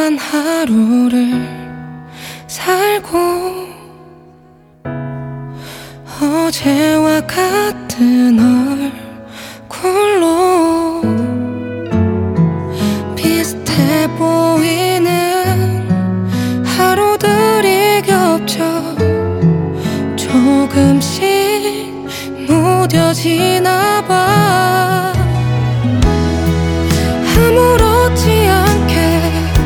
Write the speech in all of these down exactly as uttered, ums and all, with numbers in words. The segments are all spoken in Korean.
너만 하루를 살고 어제와 같은 얼굴로 비슷해 보이는 하루들이 겹쳐 조금씩 무뎌지나 봐. 아무렇지 않게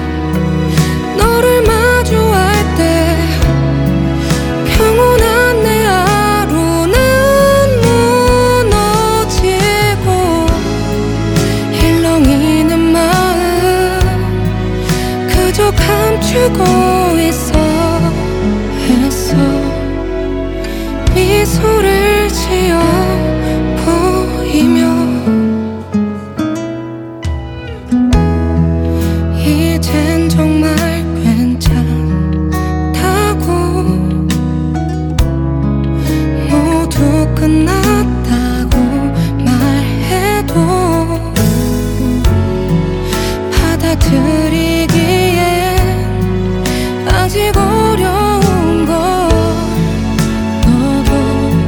너를 마주할 때 평온한 내 하루는 무너지고 일렁이는 마음 그저 감추고 있어 했어. 미소를 지어 보이며 이젠 정말 괜찮다고 모두 끝났다고 말해도 받아들이기엔 아직 어려운 걸. 너도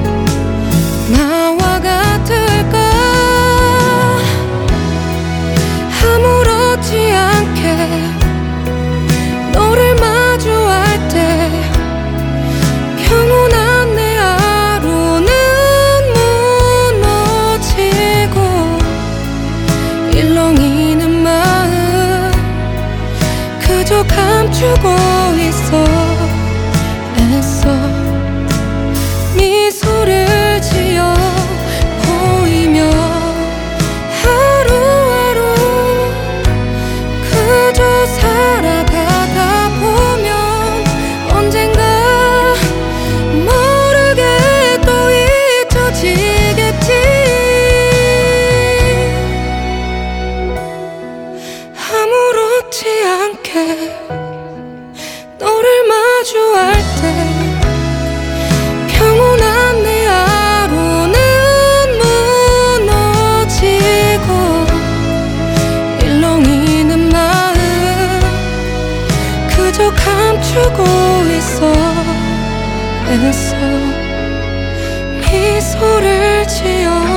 나와 같을까? 아무렇지 않게 너를 마주할 때 평온한 내 하루는 무너지고 일렁이는 마음 그저 감추고 있어 애써. 미소를 지어 보이며 하루하루 그저 살아가다 보면 언젠가 모르게 또 잊혀지겠지. 아무렇지 않게 너를 마주할 때 평온한 내 하루는 무너지고 일렁이는 마음 그저 감추고 있어 애써. 미소를 지어